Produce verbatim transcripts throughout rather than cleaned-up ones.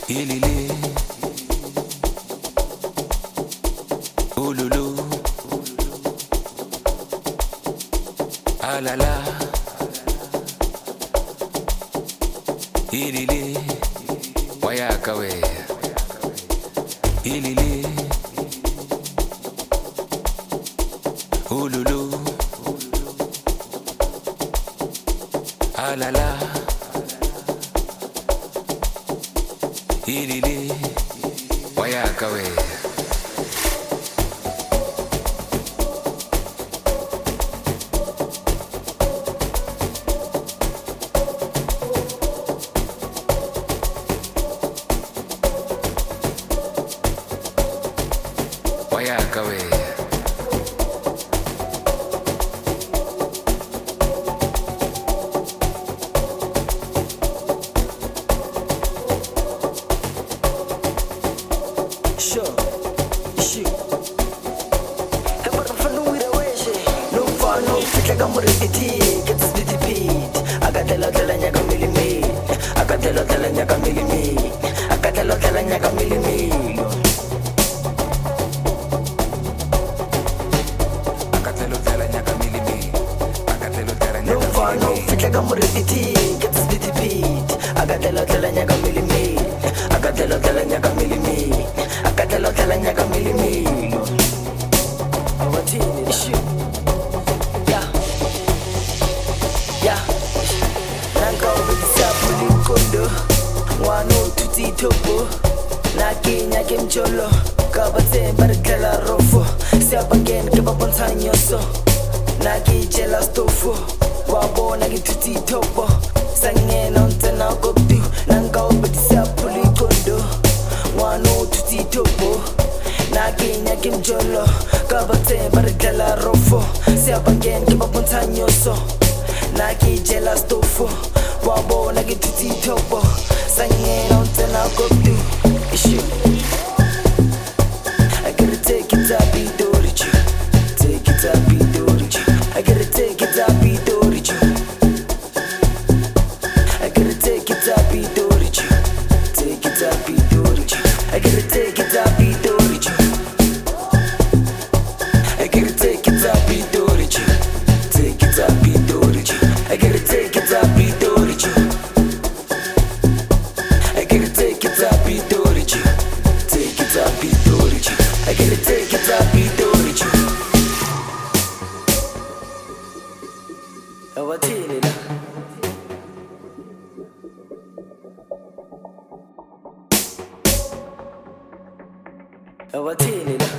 Ilili, ululu, alala, ilili, wayakawe, ilili, ululu, alala, ilili, wayakawe. Wayakawe. Sure, shoot. Hey, what the fuck do we the way shit? No fun, no fit like I'm with the T. Get this bitty beat. I got the lot of nyaka milli me. I got the lot of nyaka milli me. I got the lot of nyaka milli me. No fun, no fit like I'm with the T. Get this bitty beat. I got the lot of nyaka milli me. I got the lot of nyaka milli me. I got the lot of nyaka milli me. What's in it? Shoot. Yeah. Yeah. Nanka ubisa puli kondo. Wano tuti topo. Naki nyake mcholo. Kabate barikela rofo. Siapa gen keba bonsanyoso. Naki jela stofo. Wabo naki tuti topo. Sangen onte na koptu. Nanka ubisa puli kondo. Wano tuti topo. Naki nyake mcholo. Kabate barikela rofo. Siapa gen keba bonsanyoso. Naki jela stofo. Wabo naki tuti topo. Sangen onte na koptu. Issue. I gotta take it up, be Dorichi. Take it up, be Dorichi. I gotta take it up, be Dorichi. I gotta take it up, be Dorichi. Take it up, be Dorichi. I gotta take it up, be Dorichi. I gotta take it up, be Dorichi. Take it up, be Dorichi. I gotta take it up, be Dorichi. I gotta take it up, be Dorichi. Take it up, be Dorichi. I gotta take it up, be Dorichi. Oh, what's in it? Oh, what's in it?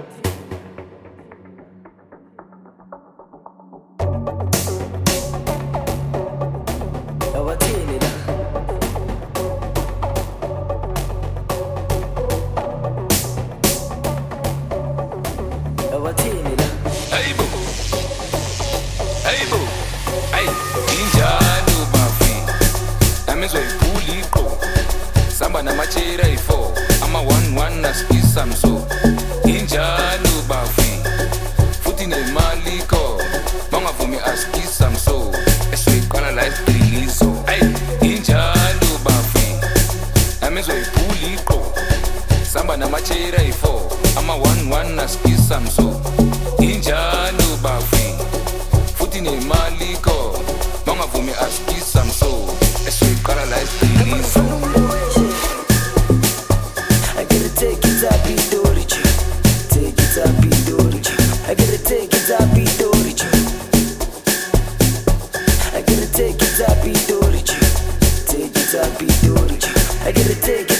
Oh, what's in it? Oh, what's in it? Hey boo, hey boo, hey, injalo bafi. Amezwe ipulipo, samba na machira ifo. Ama one one na skisamso. Injalo bafi, futi na maliko. Manga vumi askisamso. Eswe kala life trilizo. Hey, injalo bafi. Amezwe ipulipo, samba na machira ifo. Ama one one na skisamso. Injalo bafi, futi ne maliko. Manga vumi askisamso. Eswe kala life trilizo. I gotta take it up, be Dorichi. Take it up, be Dorichi. I gotta take it up, be Dorichi. I gotta take it up, be Dorichi. Take it up, be Dorichi. I gotta take